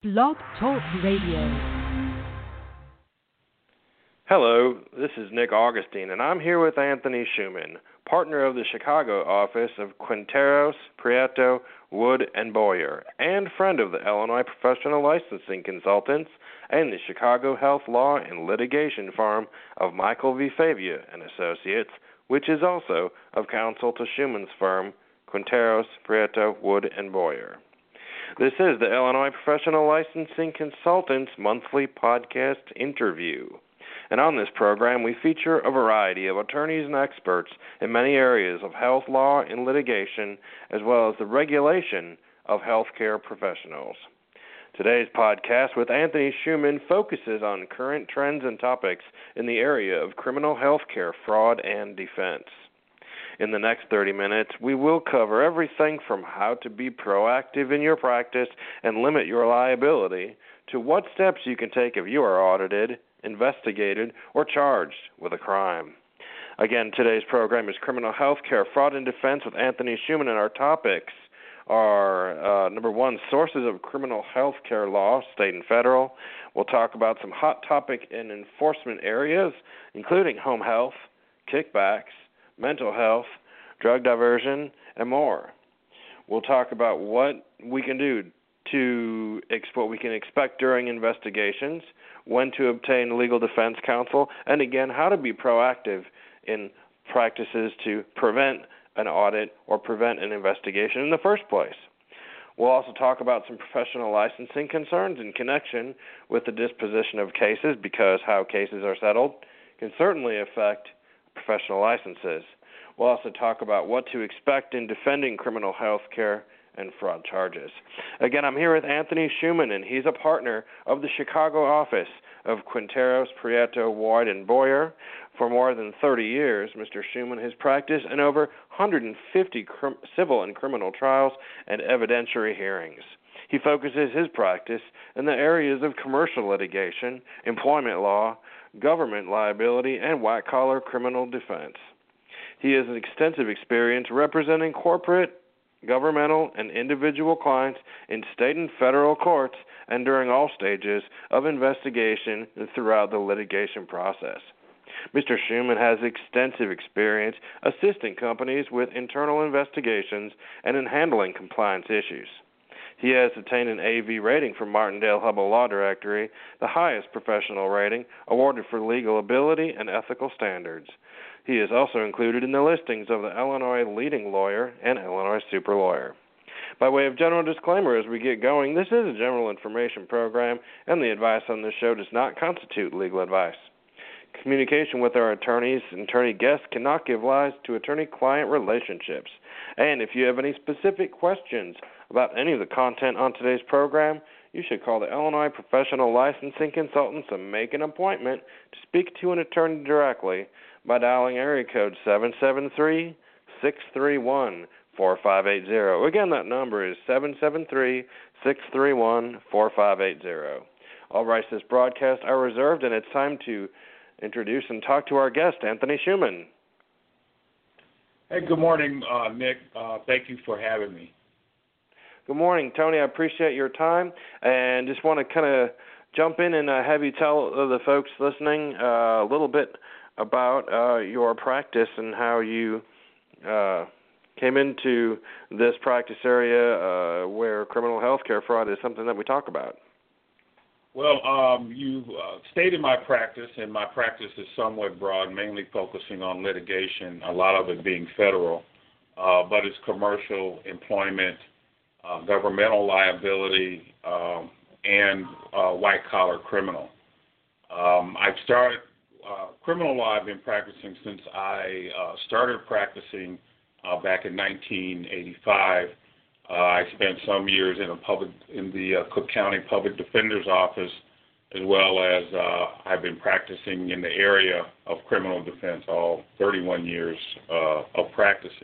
Blog Talk Radio. Hello, this is Nick Augustine, and I'm here with Anthony Schuman, partner of the Chicago office of Quinteros, Prieto, Wood, and Boyer, and friend of the Illinois Professional Licensing Consultants and the Chicago Health Law and Litigation firm of Michael V. Favia and Associates, which is also of counsel to Schuman's firm, Quinteros, Prieto, Wood, and Boyer. This is the Illinois Professional Licensing Consultants monthly podcast interview. And on this program, we feature a variety of attorneys and experts in many areas of health law and litigation, as well as the regulation of healthcare professionals. Today's podcast with Anthony Schuman focuses on current trends and topics in the area of criminal healthcare fraud and defense. In the next 30 minutes, we will cover everything from how to be proactive in your practice and limit your liability to what steps you can take if you are audited, investigated, or charged with a crime. Again, today's program is Criminal Healthcare Fraud and Defense with Anthony Schuman, and our topics are, number one, sources of criminal healthcare law, state and federal. We'll talk about some hot topic and enforcement areas, including home health, kickbacks, mental health, drug diversion, and more. We'll talk about what we can do what we can expect during investigations, when to obtain legal defense counsel, and again, how to be proactive in practices to prevent an audit or prevent an investigation in the first place. We'll also talk about some professional licensing concerns in connection with the disposition of cases, because how cases are settled can certainly affect professional licenses. We'll also talk about what to expect in defending criminal health care and fraud charges. Again, I'm here with Anthony Schuman, and he's a partner of the Chicago office of Quinteros, Prieto, Wood, and Boyer. For more than 30 years, Mr. Schuman has practiced in over 150 civil and criminal trials and evidentiary hearings. He focuses his practice in the areas of commercial litigation, employment law, government liability, and white-collar criminal defense. He has an extensive experience representing corporate, governmental, and individual clients in state and federal courts and during all stages of investigation and throughout the litigation process. Mr. Schuman has extensive experience assisting companies with internal investigations and in handling compliance issues. He has attained an AV rating from Martindale-Hubbell Law Directory, the highest professional rating awarded for legal ability and ethical standards. He is also included in the listings of the Illinois Leading Lawyer and Illinois Super Lawyer. By way of general disclaimer as we get going, this is a general information program, and the advice on this show does not constitute legal advice. Communication with our attorneys and attorney guests cannot give rise to attorney-client relationships. And if you have any specific questions about any of the content on today's program, you should call the Illinois Professional Licensing Consultants and make an appointment to speak to an attorney directly by dialing area code 773-631-4580. Again, that number is 773-631-4580. All rights to this broadcast are reserved, and it's time to introduce and talk to our guest, Anthony Schuman. Hey, good morning, Nick. Thank you for having me. Good morning, Tony. I appreciate your time, and just want to kind of jump in and have you tell the folks listening a little bit about your practice and how you came into this practice area where criminal health care fraud is something that we talk about. Well, you've stated my practice, and my practice is somewhat broad, mainly focusing on litigation, a lot of it being federal, but it's commercial, employment, governmental liability, and white-collar criminal. I've started criminal law. I've been practicing since I started practicing back in 1985. I spent some years in the Cook County Public Defender's Office, as well as I've been practicing in the area of criminal defense, all 31 years of practicing.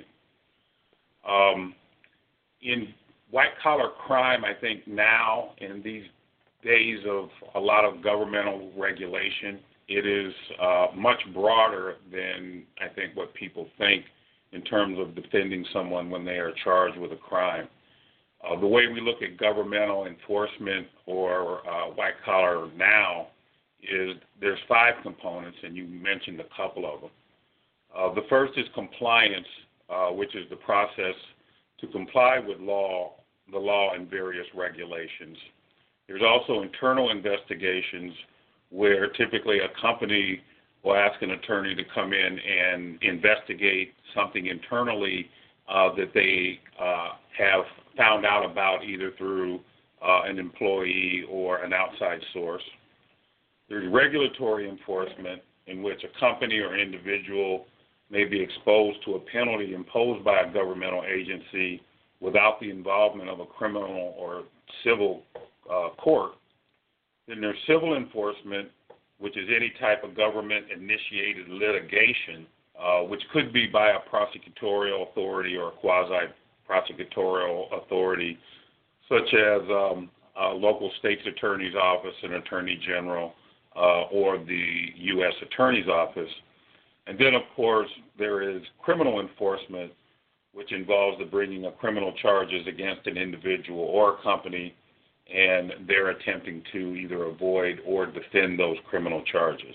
In white-collar crime, I think now, in these days of a lot of governmental regulation, it is much broader than I think what people think in terms of defending someone when they are charged with a crime. The way we look at governmental enforcement or white collar now is there's 5 components, and you mentioned a couple of them. The first is compliance, which is the process to comply with the law and various regulations. There's also internal investigations where typically a company will ask an attorney to come in and investigate something internally that they have found out about either through an employee or an outside source. There's regulatory enforcement, in which a company or individual may be exposed to a penalty imposed by a governmental agency without the involvement of a criminal or civil court. Then there's civil enforcement, which is any type of government-initiated litigation, which could be by a prosecutorial authority or a quasi-prosecutorial authority, such as a local state's attorney's office, an attorney general, or the U.S. Attorney's Office. And then, of course, there is criminal enforcement, which involves the bringing of criminal charges against an individual or a company, and they're attempting to either avoid or defend those criminal charges.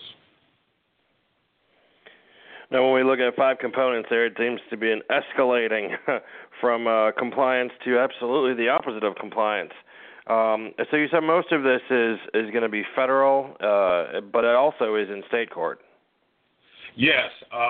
Now, when we look at 5 components there, it seems to be an escalating from compliance to absolutely the opposite of compliance. So you said most of this is going to be federal, but it also is in state court. Yes.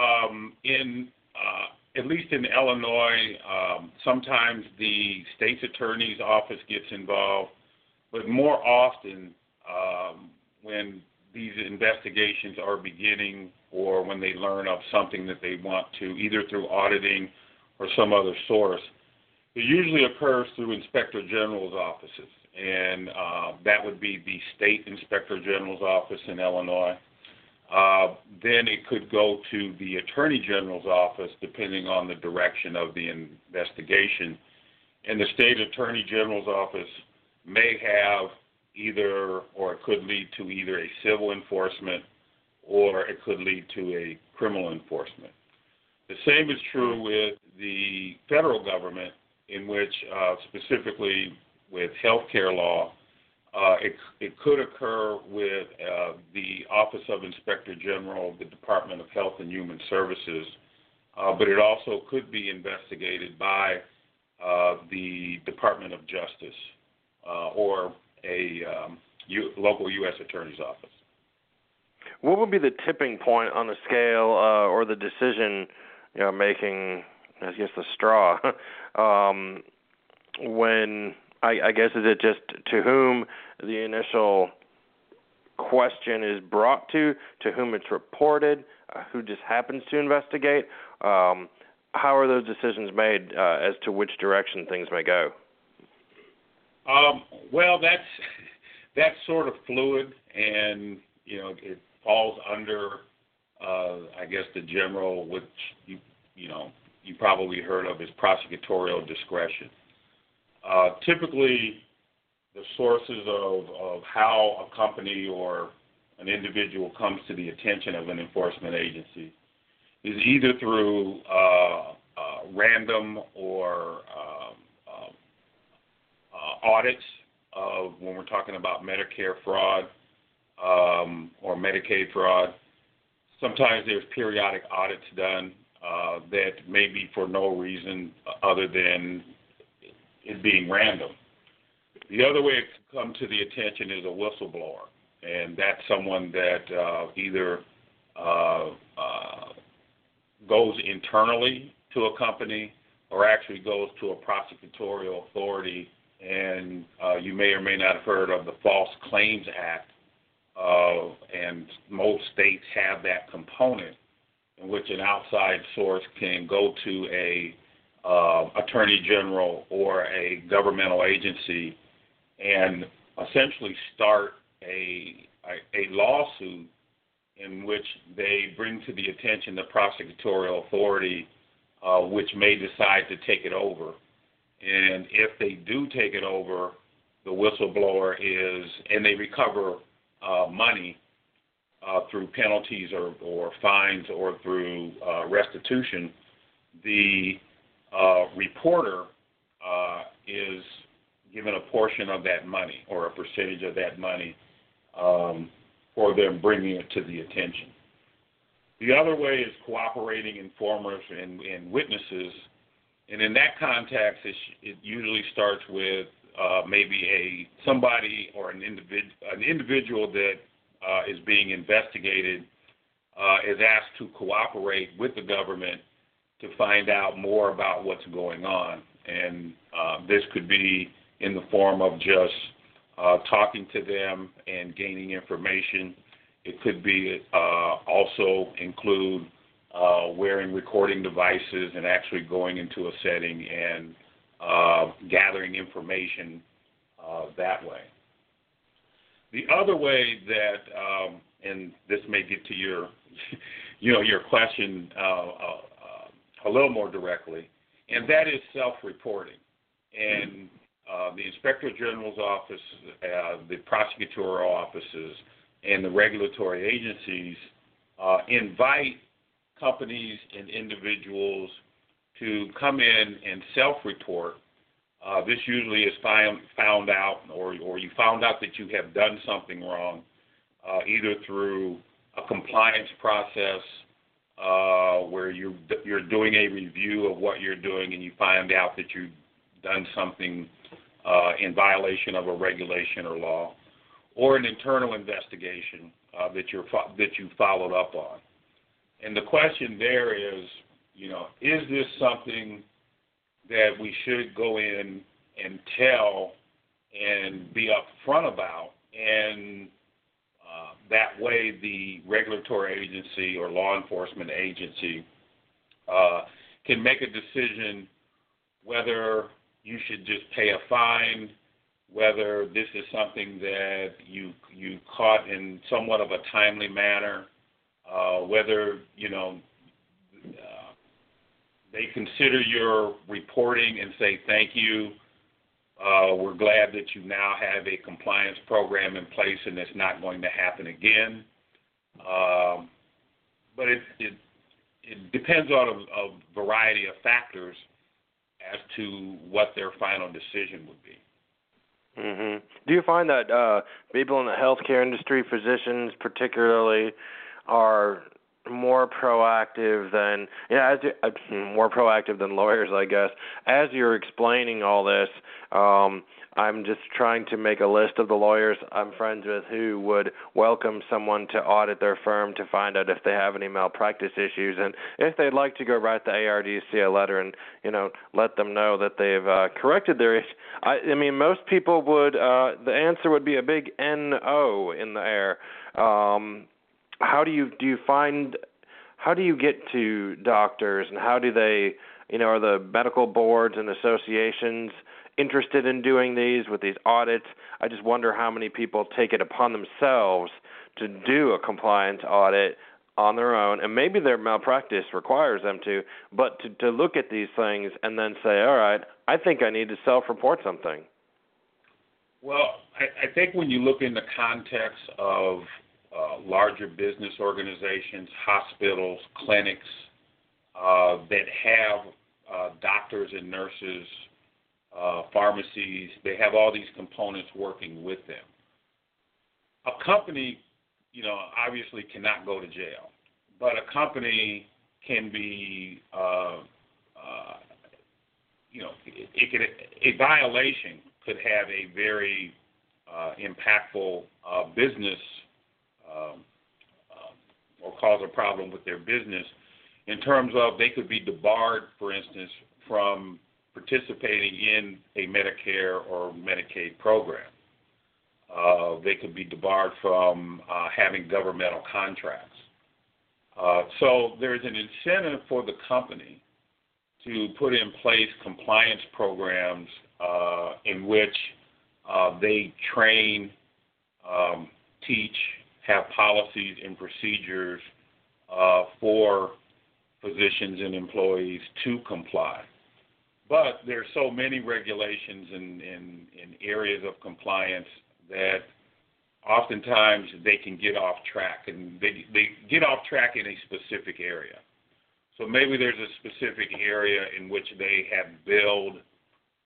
At least in Illinois, sometimes the state's attorney's office gets involved, but more often when these investigations are beginning or when they learn of something that they want to, either through auditing or some other source, it usually occurs through inspector general's offices, and that would be the state inspector general's office in Illinois. Then it could go to the attorney general's office, depending on the direction of the investigation. And the state attorney general's office may have either, or it could lead to either a civil enforcement or it could lead to a criminal enforcement. The same is true with the federal government, in which specifically with healthcare law, it could occur with the Office of Inspector General, the Department of Health and Human Services, but it also could be investigated by the Department of Justice or a local U.S. Attorney's Office. What would be the tipping point on the scale or the decision making, I guess, the straw, when... I guess, is it just to whom the initial question is brought to whom it's reported, who just happens to investigate? How are those decisions made as to which direction things may go? Well, that's sort of fluid, and it falls under, I guess, the general, which you probably heard of as prosecutorial discretion. Typically, the sources of how a company or an individual comes to the attention of an enforcement agency is either through random or audits of, when we're talking about Medicare fraud or Medicaid fraud. Sometimes there's periodic audits done that may be for no reason other than it being random. The other way it can come to the attention is a whistleblower, and that's someone that either goes internally to a company or actually goes to a prosecutorial authority, and you may or may not have heard of the False Claims Act, and most states have that component in which an outside source can go to a attorney general or a governmental agency and essentially start a lawsuit in which they bring to the attention the prosecutorial authority, which may decide to take it over. And if they do take it over, the whistleblower and they recover money through penalties or fines or through restitution, the reporter is given a portion of that money or a percentage of that money for them bringing it to the attention. The other way is cooperating informers and witnesses, and in that context, it usually starts with maybe somebody or an individual that is being investigated is asked to cooperate with the government to find out more about what's going on, and this could be in the form of just talking to them and gaining information. It could be also include wearing recording devices and actually going into a setting and gathering information that way. The other way that, and this may get to your, your question a little more directly, and that is self-reporting. And the Inspector General's office, the prosecutorial offices, and the regulatory agencies invite companies and individuals to come in and self-report. This usually is found out, or you found out that you have done something wrong, either through a compliance process where you're doing a review of what you're doing and you find out that you've done something in violation of a regulation or law, or an internal investigation that you followed up on. And the question there is, is this something that we should go in and tell and be upfront about, and that way the regulatory agency or law enforcement agency can make a decision whether you should just pay a fine, whether this is something that you caught in somewhat of a timely manner, whether, they consider your reporting and say, thank you, we're glad that you now have a compliance program in place and it's not going to happen again. But it depends on a variety of factors as to what their final decision would be. Mm-hmm. Do you find that people in the healthcare industry, physicians particularly, are more proactive than more proactive than lawyers, I guess? As you're explaining all this, I'm just trying to make a list of the lawyers I'm friends with who would welcome someone to audit their firm to find out if they have any malpractice issues, and if they'd like to go write the ARDC a letter and let them know that they've corrected their issue. I mean, most people would. The answer would be a big NO in the air. How do you get to doctors, and how do they, are the medical boards and associations interested in doing these with these audits? I just wonder how many people take it upon themselves to do a compliance audit on their own, and maybe their malpractice requires them to, but to look at these things and then say, all right, I think I need to self-report something. Well, I think when you look in the context of larger business organizations, hospitals, clinics that have doctors and nurses, pharmacies, they have all these components working with them. A company, obviously cannot go to jail, but a company can be, a violation could have a very impactful business or cause a problem with their business in terms of they could be debarred, for instance, from participating in a Medicare or Medicaid program. They could be debarred from having governmental contracts. So there's an incentive for the company to put in place compliance programs in which they train, teach, have policies and procedures for physicians and employees to comply. But there's so many regulations in areas of compliance that oftentimes they can get off track, and they get off track in a specific area. So maybe there's a specific area in which they have billed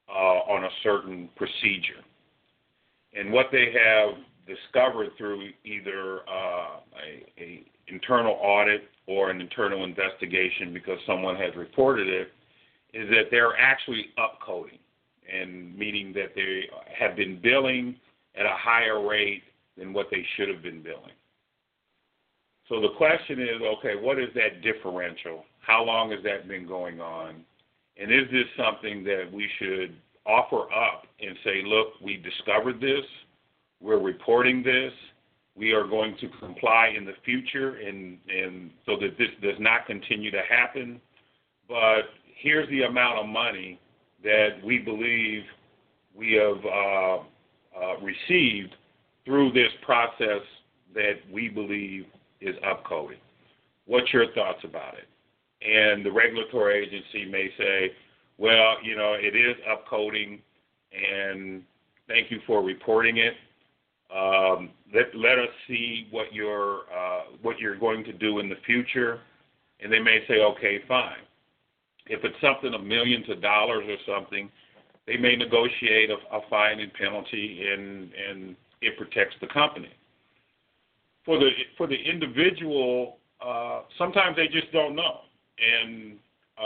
on a certain procedure. And what they have discovered through either a internal audit or an internal investigation, because someone has reported it, is that they're actually upcoding, and meaning that they have been billing at a higher rate than what they should have been billing. So the question is, okay, what is that differential? How long has that been going on? And is this something that we should offer up and say, look, we discovered this, we're reporting this, we are going to comply in the future, and so that this does not continue to happen, but here's the amount of money that we believe we have received through this process that we believe is upcoding. What's your thoughts about it? And the regulatory agency may say, well, it is upcoding, and thank you for reporting it. Let us see what you're going to do in the future, and they may say, okay, fine. If it's something of millions of dollars or something, they may negotiate a fine and penalty, and it protects the company. For the individual, sometimes they just don't know, and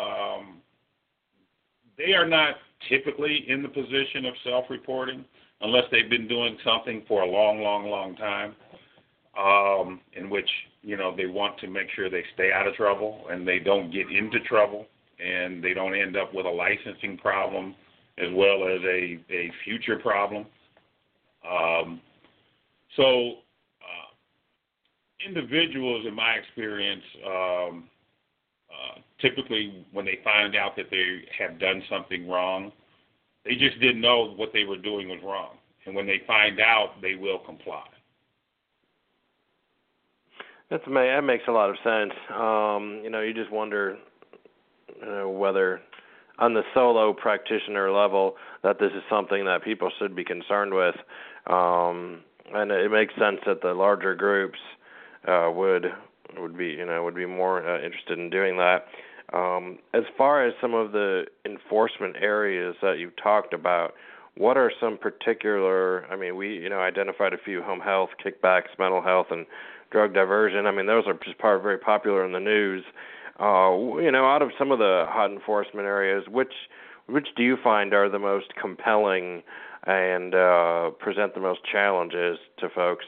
they are not typically in the position of self-reporting unless they've been doing something for a long, long, long time, in which they want to make sure they stay out of trouble and they don't get into trouble and they don't end up with a licensing problem as well as a future problem. So individuals, in my experience, typically when they find out that they have done something wrong, they just didn't know what they were doing was wrong. And when they find out, they will comply. That makes a lot of sense. You just wonder whether on the solo practitioner level that this is something that people should be concerned with. And it makes sense that the larger groups would be more interested in doing that. As far as some of the enforcement areas that you talked about, what are some particular? We identified a few: home health, kickbacks, mental health, and drug diversion. Those are just very popular in the news. Out of some of the hot enforcement areas, which do you find are the most compelling and present the most challenges to folks?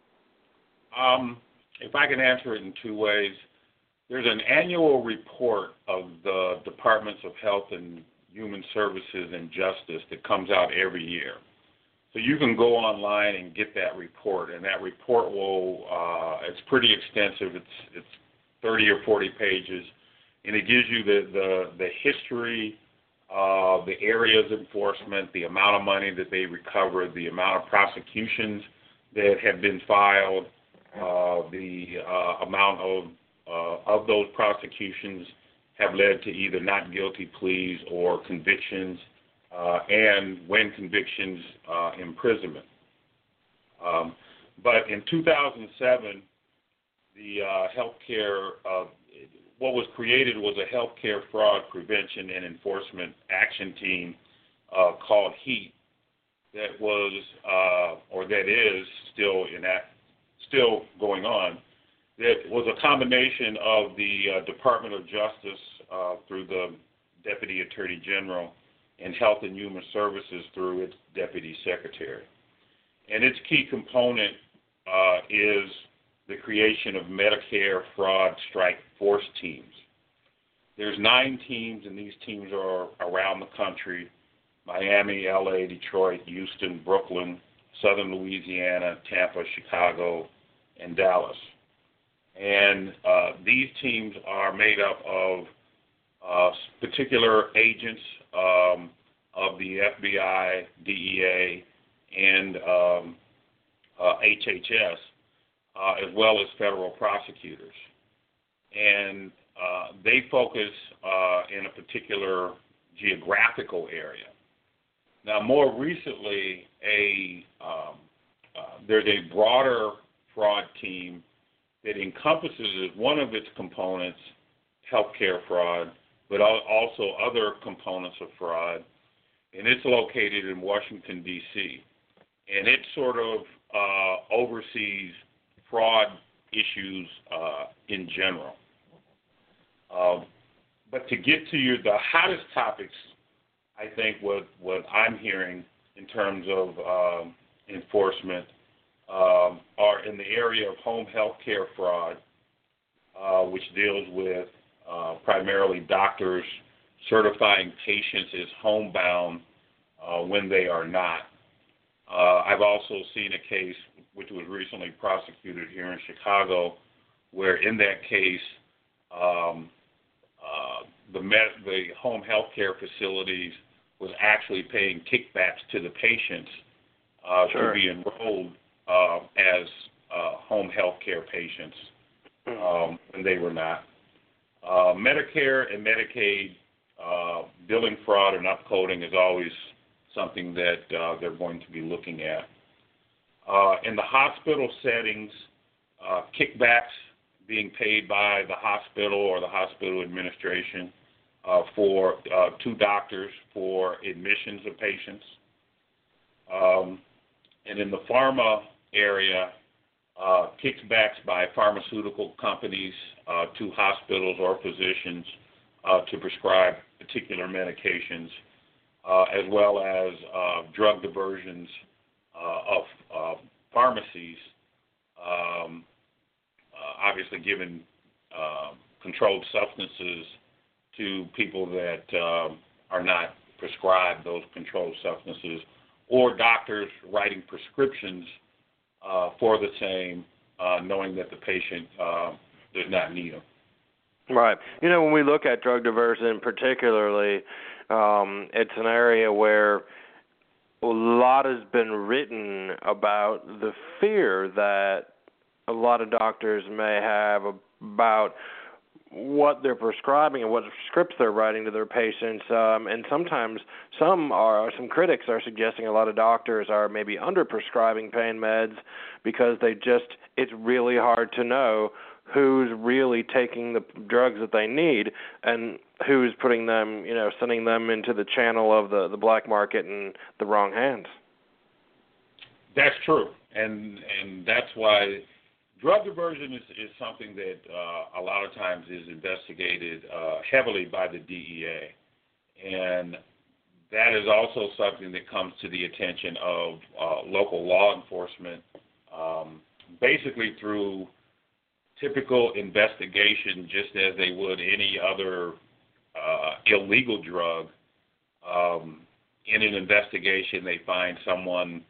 If I can answer it in two ways, there's an annual report of the Departments of Health and Human Services and Justice that comes out every year. So you can go online and get that report, and that report it's pretty extensive. It's 30 or 40 pages, and it gives you the history, the areas of enforcement, the amount of money that they recovered, the amount of prosecutions that have been filed, the amount of those prosecutions have led to either not guilty pleas or convictions, and when convictions, imprisonment. But in 2007, the healthcare, what was created was a healthcare fraud prevention and enforcement action team called HEAT that was, or that is still going on. That was a combination of the Department of Justice through the Deputy Attorney General and Health and Human Services through its Deputy Secretary. And its key component is the creation of Medicare Fraud Strike Force teams. There's 9 teams, and these teams are around the country: Miami, LA, Detroit, Houston, Brooklyn, Southern Louisiana, Tampa, Chicago, and Dallas. And these teams are made up of particular agents of the FBI, DEA, and HHS, as well as federal prosecutors. And they focus in a particular geographical area. Now, more recently, there's a broader fraud team that encompasses as one of its components healthcare fraud, but also other components of fraud. and it's located in Washington, D.C., and it sort of oversees fraud issues in general. But to get to the hottest topics, I think what I'm hearing in terms of enforcement are in the area of home health care fraud, which deals with primarily doctors certifying patients as homebound when they are not. I've also seen a case which was recently prosecuted here in Chicago, where in that case the home health care facilities was actually paying kickbacks to the patients to be enrolled as home health care patients when they were not. Medicare and Medicaid billing fraud and upcoding is always something that they're going to be looking at. In the hospital settings, kickbacks being paid by the hospital or the hospital administration to doctors for admissions of patients. And in the pharma area, kickbacks by pharmaceutical companies to hospitals or physicians to prescribe particular medications, as well as drug diversions of pharmacies, obviously giving controlled substances to people that are not prescribed those controlled substances, or doctors writing prescriptions for the same, knowing that the patient does not need them. Right. You know, when we look at drug diversion particularly, it's an area where a lot has been written about the fear that a lot of doctors may have about what they're prescribing and what scripts they're writing to their patients, and sometimes some critics are suggesting a lot of doctors are maybe under-prescribing pain meds because it's really hard to know who's really taking the drugs that they need and who's putting them, sending them into the channel of the black market in the wrong hands. That's true, and that's why drug diversion is something that a lot of times is investigated heavily by the DEA, and that is also something that comes to the attention of local law enforcement, basically through typical investigation, just as they would any other illegal drug. In an investigation, they find someone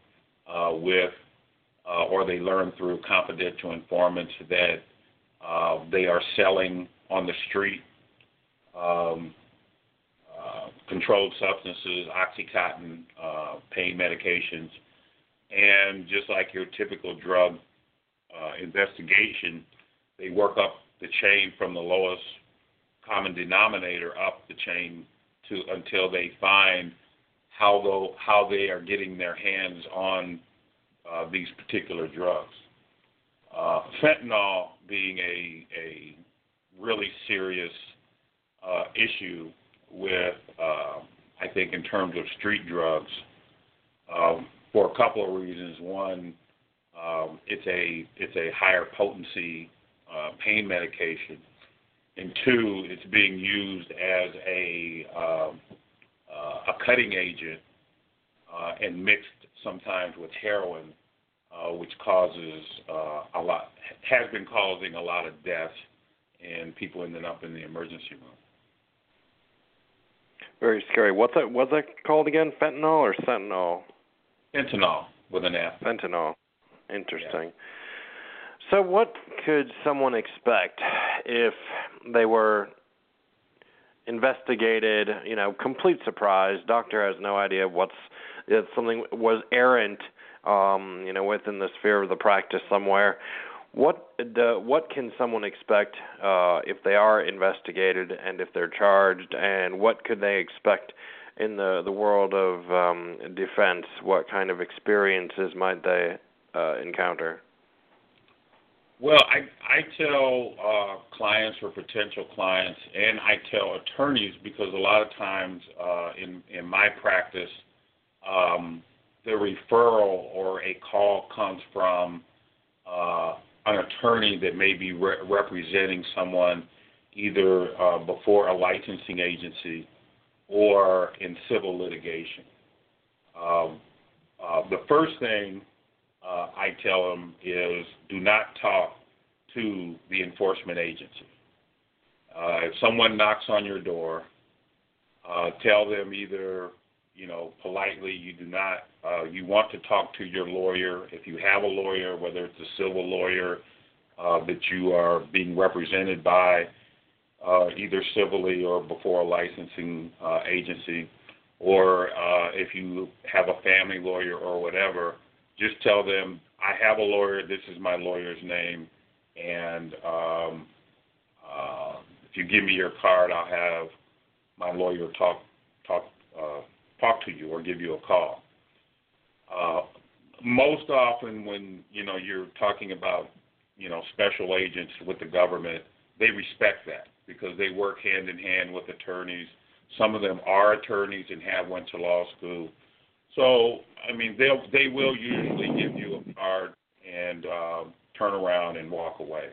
or they learn through confidential informants that they are selling on the street controlled substances, Oxycontin, pain medications, and just like your typical drug investigation, they work up the chain from the lowest common denominator up the chain until they find how they are getting their hands on these particular drugs. Fentanyl being a really serious issue with, I think, in terms of street drugs, for a couple of reasons. One, it's a higher potency pain medication, and two, it's being used as a cutting agent and mixed sometimes with heroin, which causes has been causing a lot of deaths and people ending up in the emergency room. Very scary. What's that called again? Fentanyl or Sentinel? Fentanyl with an F. Fentanyl. Interesting. Yeah. So what could someone expect if they were investigated, complete surprise, doctor has no idea if something was errant, within the sphere of the practice somewhere. What can someone expect if they are investigated and if they're charged, and what could they expect in the world of defense? What kind of experiences might they encounter? Well, I tell clients or potential clients, and I tell attorneys because a lot of times in my practice, the referral or a call comes from an attorney that may be representing someone either before a licensing agency or in civil litigation. The first thing I tell them is do not talk to the enforcement agency. If someone knocks on your door, tell them either, politely you do not, you want to talk to your lawyer. If you have a lawyer, whether it's a civil lawyer that you are being represented by, either civilly or before a licensing agency, or if you have a family lawyer or whatever, just tell them, I have a lawyer, this is my lawyer's name, and if you give me your card, I'll have my lawyer talk to you or give you a call. Most often when, you're talking about, special agents with the government, they respect that because they work hand in hand with attorneys. Some of them are attorneys and have went to law school. So, they will usually give you a card and turn around and walk away.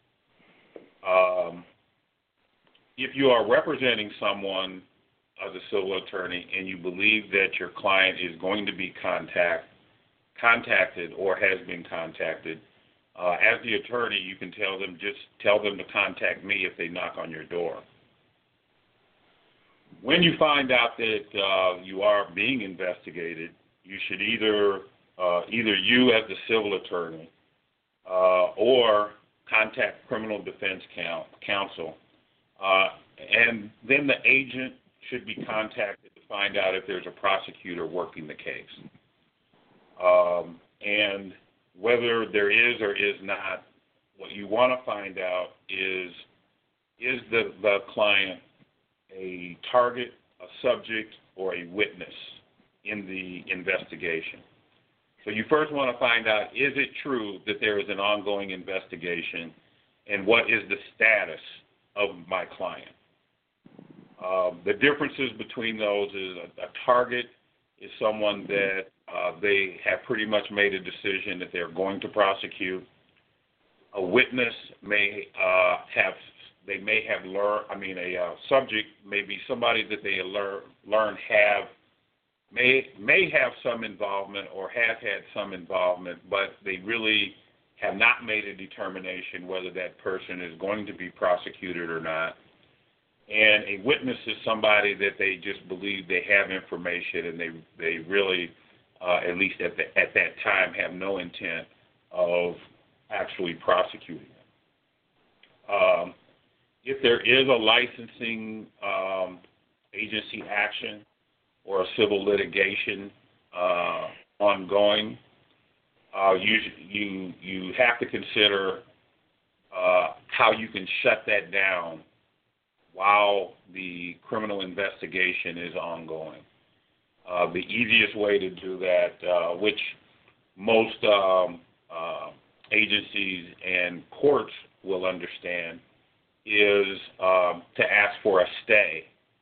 If you are representing someone as a civil attorney and you believe that your client is going to be contacted or has been contacted, as the attorney, you can tell them to contact me if they knock on your door. When you find out that you are being investigated, you should either you as the civil attorney or contact criminal defense counsel, and then the agent should be contacted to find out if there's a prosecutor working the case. And whether there is or is not, what you want to find out is the client a target, a subject, or a witness in the investigation. So you first want to find out, is it true that there is an ongoing investigation, and what is the status of my client? The differences between those is a target is someone that they have pretty much made a decision that they're going to prosecute. A witness may have a subject may be somebody that they learn may have some involvement or have had some involvement, but they really have not made a determination whether that person is going to be prosecuted or not. And a witness is somebody that they just believe they have information and they really, at least at that time, have no intent of actually prosecuting them. If there is a licensing agency action or a civil litigation ongoing, you have to consider how you can shut that down while the criminal investigation is ongoing. The easiest way to do that, which most agencies and courts will understand, is to ask for a stay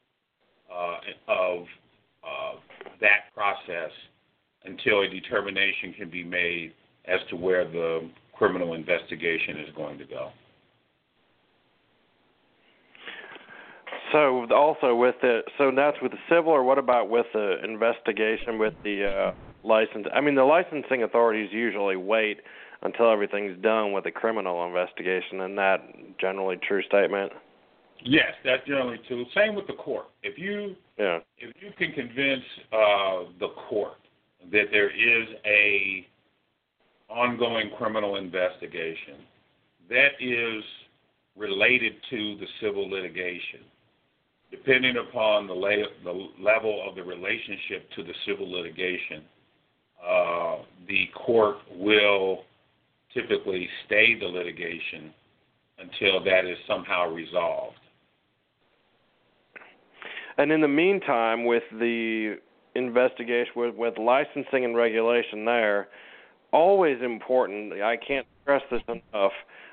of that process until a determination can be made as to where the criminal investigation is going to go. So also so that's with the civil, or what about with the investigation with the license? The licensing authorities usually wait until everything's done with the criminal investigation. Isn't that generally true statement? Yes, that's generally true. Same with the court. If you can convince the court that there is a ongoing criminal investigation that is related to the civil litigation, depending upon the level of the relationship to the civil litigation, the court will typically stay the litigation until that is somehow resolved. And in the meantime, with the investigation, with licensing and regulation there, always important. I can't stress this enough.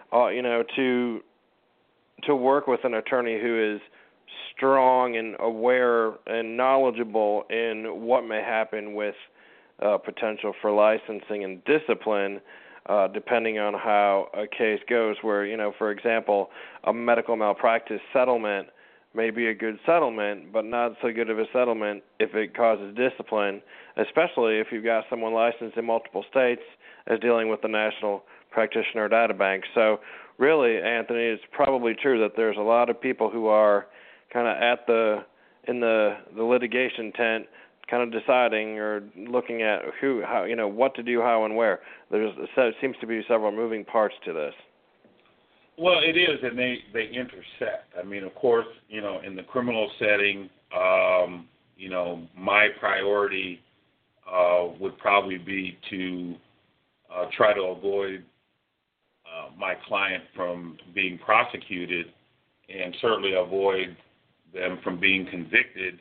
To work with an attorney who is strong and aware and knowledgeable in what may happen with potential for licensing and discipline, depending on how a case goes. Where, for example, a medical malpractice settlement may be a good settlement, but not so good of a settlement if it causes discipline, especially if you've got someone licensed in multiple states as dealing with the National Practitioner Data Bank. So really, Anthony, it's probably true that there's a lot of people who are kind of in the litigation tent, kind of deciding or looking at what to do, how, and where. There seems to be several moving parts to this. Well, it is, and they intersect. I mean, of course, in the criminal setting, my priority would probably be to try to avoid my client from being prosecuted, and certainly avoid them from being convicted,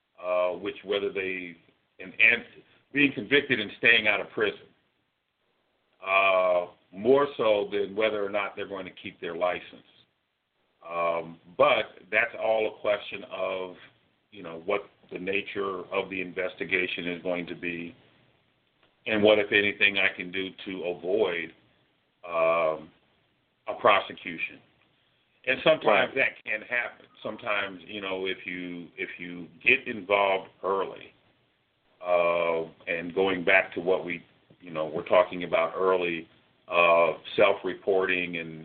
and being convicted and staying out of prison. More so than whether or not they're going to keep their license. But that's all a question of, what the nature of the investigation is going to be, and what, if anything, I can do to avoid a prosecution. And sometimes that can happen. Sometimes, if you get involved early, and going back to what we're talking about early, self-reporting and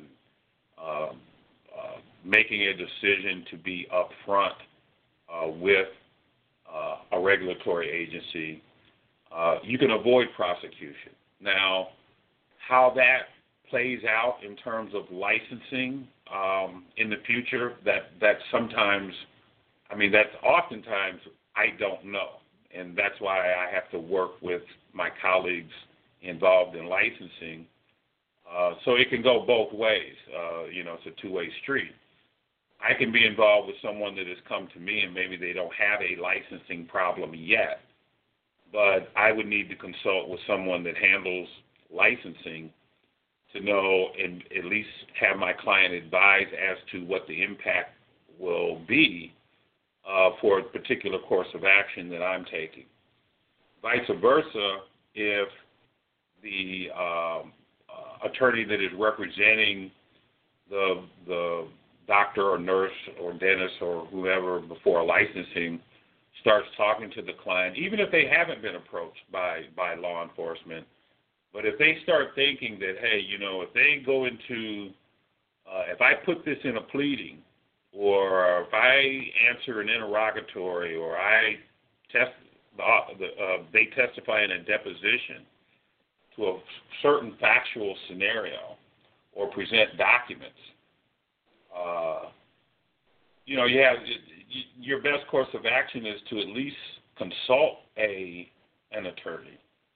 making a decision to be upfront with a regulatory agency, you can avoid prosecution. Now, how that plays out in terms of licensing in the future, that's oftentimes I don't know, and that's why I have to work with my colleagues involved in licensing. So it can go both ways. It's a two-way street. I can be involved with someone that has come to me and maybe they don't have a licensing problem yet, but I would need to consult with someone that handles licensing to know and at least have my client advise as to what the impact will be for a particular course of action that I'm taking. Vice versa, if the attorney that is representing the doctor or nurse or dentist or whoever before licensing starts talking to the client, even if they haven't been approached by law enforcement, but if they start thinking that, hey, if they go into, if I put this in a pleading, or if I answer an interrogatory, or I they testify in a deposition to a certain factual scenario, or present documents, your best course of action is to at least consult an attorney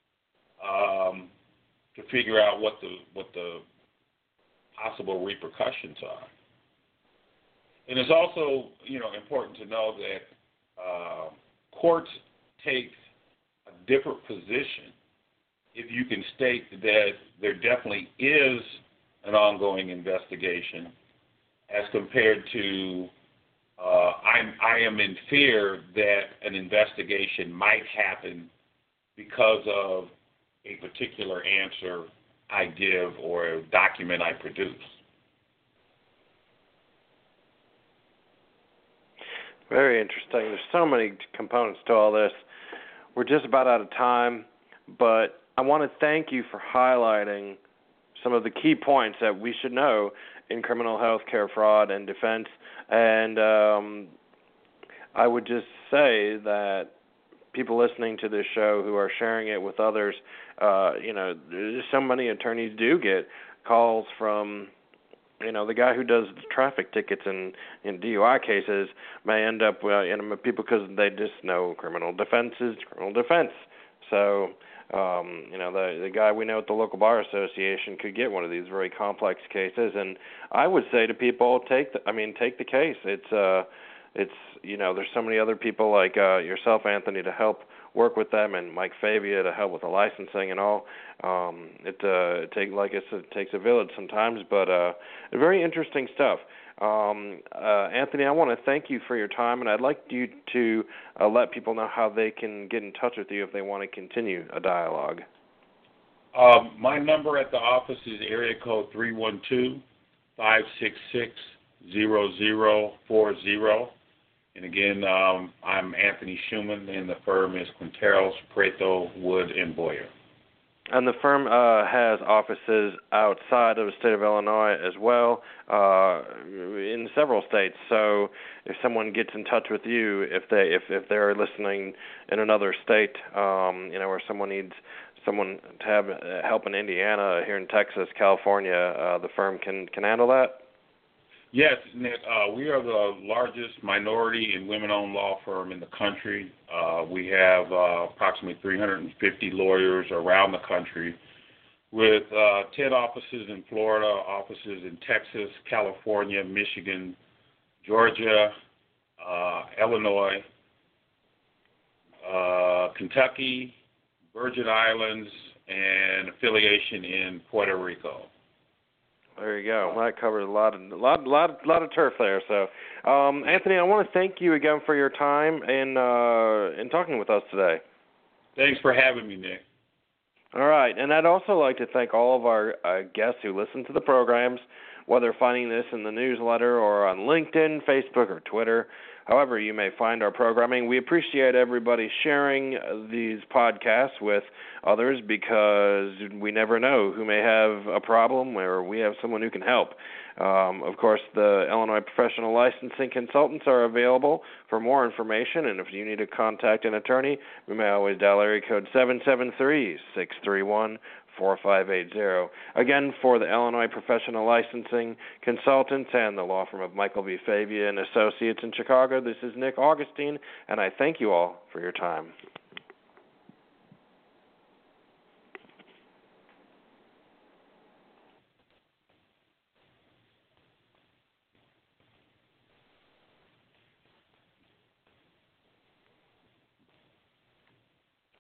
to figure out what the possible repercussions are. And it's also, important to know that courts take a different position if you can state that there definitely is an ongoing investigation, as compared to I am in fear that an investigation might happen because of a particular answer I give or a document I produce. Very interesting. There's so many components to all this. We're just about out of time, but I want to thank you for highlighting some of the key points that we should know in criminal health care fraud and defense. And I would just say that people listening to this show who are sharing it with others, so many attorneys do get calls from, the guy who does the traffic tickets in DUI cases may end up people because they just know criminal defense is criminal defense. So, the guy we know at the local bar association could get one of these very complex cases. And I would say to people, take the case. It's there's so many other people like yourself, Anthony, to help work with them and Mike Favia to help with the licensing and all. Like I said, it takes a village sometimes, but very interesting stuff. Anthony, I want to thank you for your time, and I'd like you to let people know how they can get in touch with you if they want to continue a dialogue. My number at the office is area code 312-566-0040. And again, I'm Anthony Schumann, and the firm is Quinteros, Prieto, Wood, and Boyer. And the firm has offices outside of the state of Illinois as well, in several states. So if someone gets in touch with you, if they're listening in another state, or someone needs someone to have help in Indiana, here in Texas, California, the firm can handle that? Yes, Nick. We are the largest minority and women-owned law firm in the country. We have approximately 350 lawyers around the country with 10 offices in Florida, offices in Texas, California, Michigan, Georgia, Illinois, Kentucky, Virgin Islands, and affiliation in Puerto Rico. There you go. That covers a lot of turf there. So, Anthony, I want to thank you again for your time in talking with us today. Thanks for having me, Nick. All right, and I'd also like to thank all of our guests who listen to the programs, whether finding this in the newsletter or on LinkedIn, Facebook, or Twitter. However you may find our programming, we appreciate everybody sharing these podcasts with others because we never know who may have a problem or we have someone who can help. Of course, the Illinois Professional Licensing Consultants are available for more information, and if you need to contact an attorney, we may always dial area code 773-631-4580. Again, for the Illinois Professional Licensing Consultants and the law firm of Michael V. Favia and Associates in Chicago, this is Nick Augustine, and I thank you all for your time.